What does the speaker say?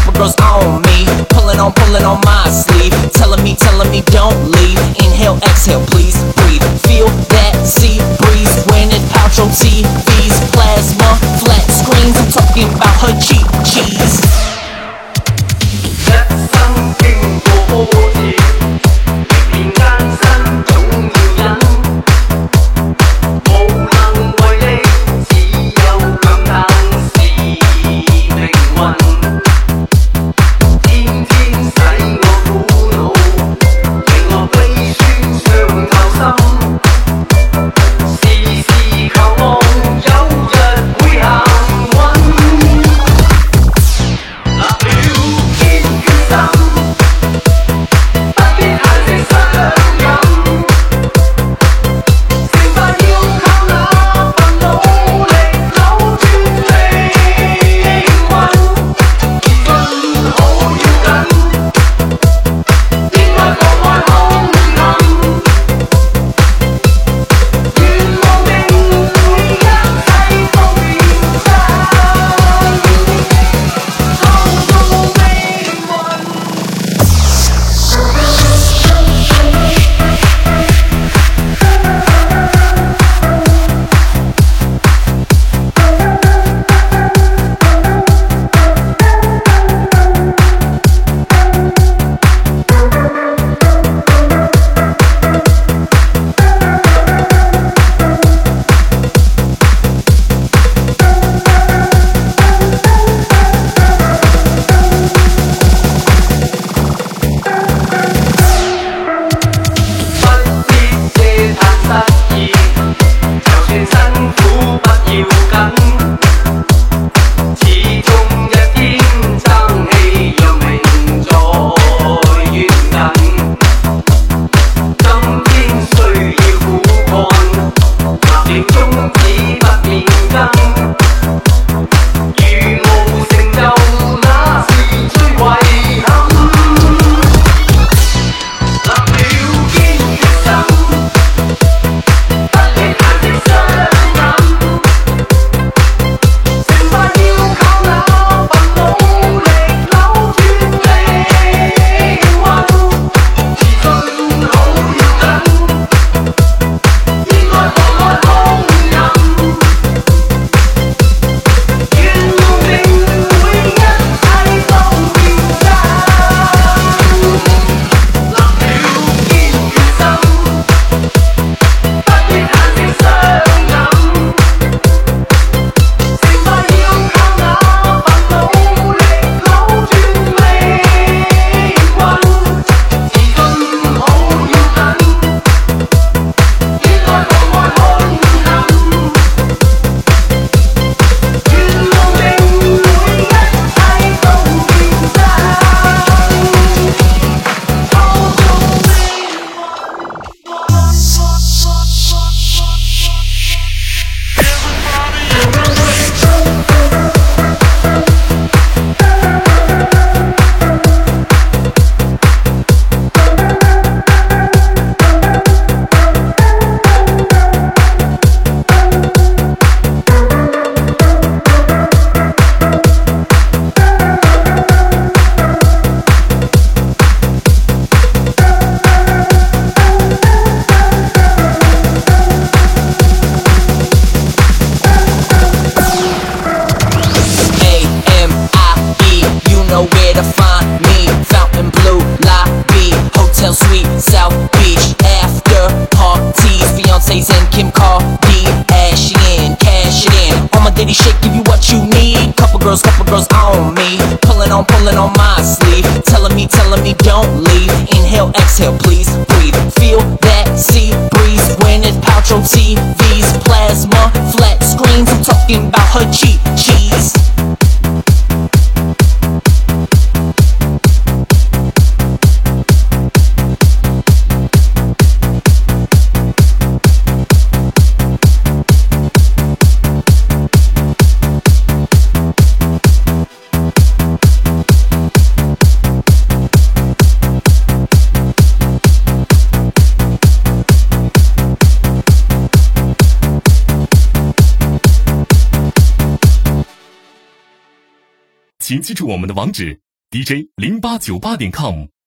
couple girls on me, pulling on my sleeve, telling me don't leave. Inhale, exhale, please breathe. Feel that sea breeze when it out your TVs, plasma, flat screens. I'm talking about her cheap cheese. 一生經過波折，歷練艱辛總要忍，無能為力，只有感嘆是命運。天天使我苦惱，令我悲酸傷透心。時時求望有日會行運。立了堅決心，不必限制相飲，成敗要靠那份努力扭轉命運。信好要緊，應該放開兇狠，願望定會一切都變真，創造命運。不必嗟嘆失意，就算辛苦不要緊，始終一天爭氣讓命在遠近。今天需要苦幹，立定宗旨不變更。如無成就，那是最遺憾。立了堅決心，不必限制相飲，成敗要靠那份努力扭轉命運。自信好要緊，應該放開兇狠，願望定會一切都變真。立了堅決心，不必限制相飲，成敗要靠那份努力扭轉命運。自信好要緊，應該放開兇狠，願望定會一切都變真，創造命運。AMIE, you know where to find me. Fountain Blue Lobby, Hotel Suite, South Beach. After parties, Beyonce's and Kim Kardashian. Cash it in, on my Diddy shit, give you what you need. Couple girls on me, pulling on my sleeve, telling me don't leave. Inhale, exhale, please breathe. Feel that sea breeze when it out your TVs, plasma, flat screens. I'm talking about her cheap cheese. 请记住我们的网址 dj0898.com。